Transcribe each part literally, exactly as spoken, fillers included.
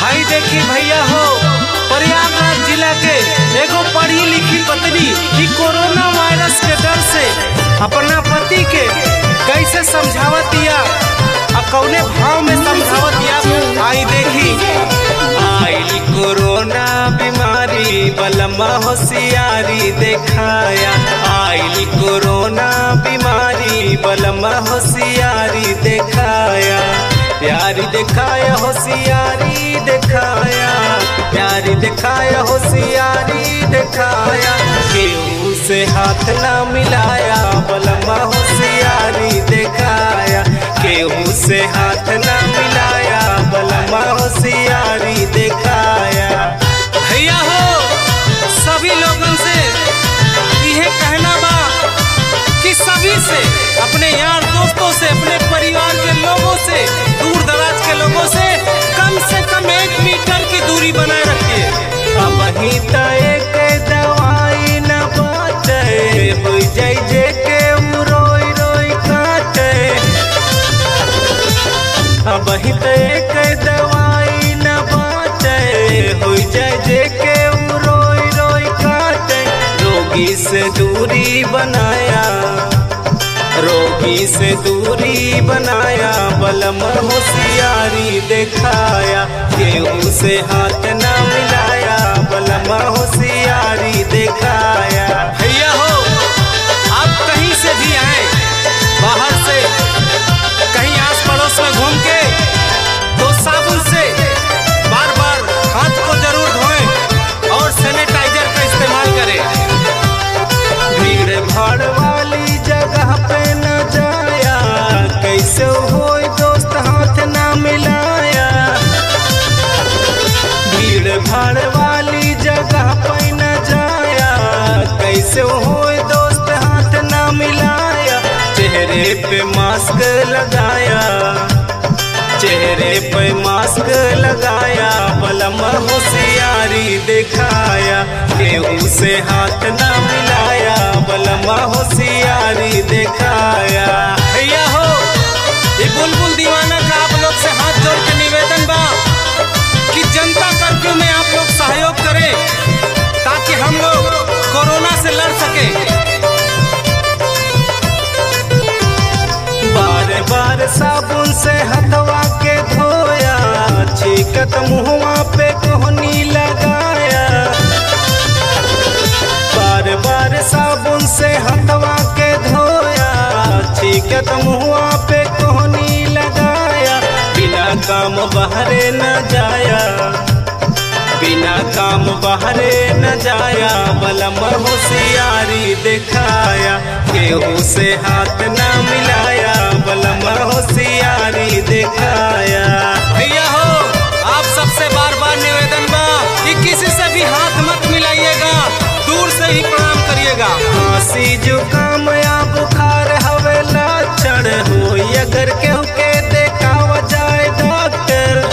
हाई देखी भैया हो, प्रयागराज जिला के एगो पढ़ी लिखी पत्नी की कोरोना वायरस के डर से अपना पति के कैसे समझावतिया और कौने भाव में समझावतिया। आई देखी। आइल कोरोना बीमारी बलमा होशियारी देखाया। आइल कोरोना बीमारी बलमा होशियारी देखाया। प्यारी दिखाया होशियारी दिखाया। प्यारी दिखाया होशियारी दिखाया। केहू से हाथ ना मिलाया बलमा होशियारी दिखाया। केहू से हाथ ना मिलाया बलमा होशियारी दिखाया। भैया हो, सभी लोगों से यह कहना बा कि सभी से, अपने यार दोस्तों से, अपने परिवार के लोगों से, दूर दराज के लोगों से कम से कम एक मीटर की दूरी बनाए रखिए। अब ही एक दवाई न बाटे हो जाए जे के रोई रोई काटे। अब ही एक दवाई न बाटे हो जाए जे के रोई रोई काटे। रोगी से दूरी बनाया, रोगी से दूरी बनाया बलमा होशियारी दिखाया। केहू से हाथ ना मिलाया बलमा होशियारी दिखाया। भैया हो, आप कहीं से भी आए, बाहर से कहीं आस पड़ोस में घूम के, तो साबुन से बार बार हाथ को जरूर धोएं और सैनिटाइजर का इस्तेमाल करें। भीड़ भाड़ वाली जगह पे न जाया, कैसे होई दोस्त हाथ ना मिलाया। भीड़ भाड़ वाली जगह पे न जाया, कैसे होई दोस्त हाथ ना मिलाया। चेहरे पे मास्क लगाया, चेहरे पे मास्क लगाया बलमा होशियारी दिखाया। केहू से हाथ ना मिलाया बलमा होशियारी दिखाया। भैया हो, ये बुलबुल दीवाना का आप लोग से हाथ जोड़ के निवेदन बा कि जनता कर्फ्यू में आप लोग सहयोग करें ताकि हम लोग कोरोना से लड़ सके। बार बार साबुन से हथवा के धोया, छीकत मुहवा पे कोहनी लगाया। बार बार साबुन से हथवा के धोया, छीकत मुहवा पे कोहनी लगाया। बिना काम बाहरे न जाया, बिना काम बाहरे न जाया बलमा होशियारी दिखाया। केहू से हाथ ना मिलाया बलमा होशियारी दिखाया। भैया हो, आप सबसे बार बार निवेदन बा कि किसी से भी हाथ मत मिलाइएगा, दूर से ही प्रणाम करिएगा। खांसी जुकाम या बुखार हवे लक्षण हो, अगर केहू के देखावा जाए डॉक्टर।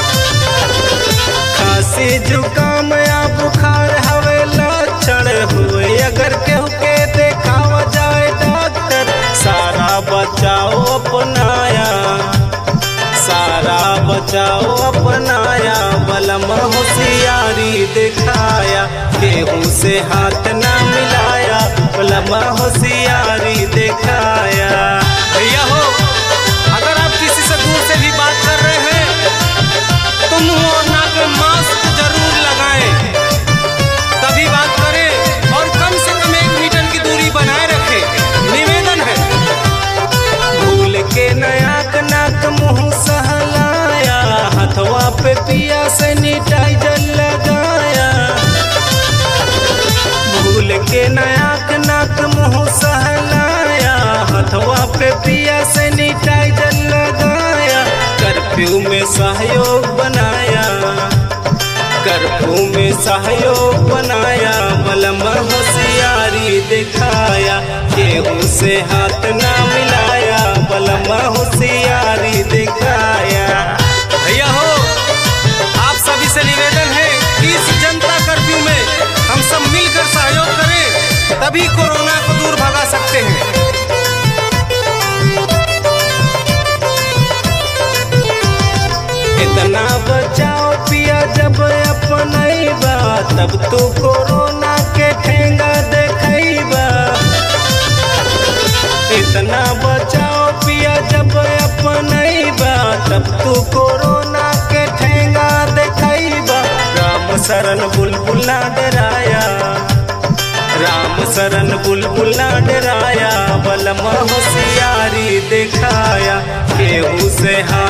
खांसी जुकाम या बुखार हवे लक्षण हुए, अगर केहू के देखावा जाए डॉक्टर। सारा बचाओ अपनाया, सारा बचाओ अपनाया बलमा होशियारी दिखाया। केहू से हाथ ना मिलाया बलमा होशियारी दिखाया। भैया हो, अगर आप किसी से दूर से भी बात कर रहे हैं तो मुंह और नाक में मास्क जरूर लगाएं, तभी बात करें और कम से कम एक मीटर की दूरी बनाए रखें, निवेदन है। भूल के नाक नाक मुंह सहलाया, हथवा पे पिया सैनिटाइजर लगाया। भूल के नाक नाक मुंह सहलाया, हथवा पे पिया सैनिटाइजर लगाया। कर्फ्यू में सहयोग बनाया, कर्फ्यू में सहयोग बनाया बलमा होशियारी दिखाया। केहू से हाथ ना मिलाया बलमा होशियारी दिखाया। भैया हो, आप सभी से निवेदन है कि इस जनता कर्फ्यू में हम सब मिलकर सहयोग करें, तभी कोरोना को दूर भगा सकते हैं। इतना बचाओ पिया तब तू कोरोना के ठेंगा देखैबा। इतना बचाओ पिया जब अपनैबा, तब तू कोरोना के ठेंगा देखैबा। राम शरण बुलबुल ना डराया, राम शरण बुलबुल ना डराया, बलमा होशियारी दिखाया, केहू से हाथ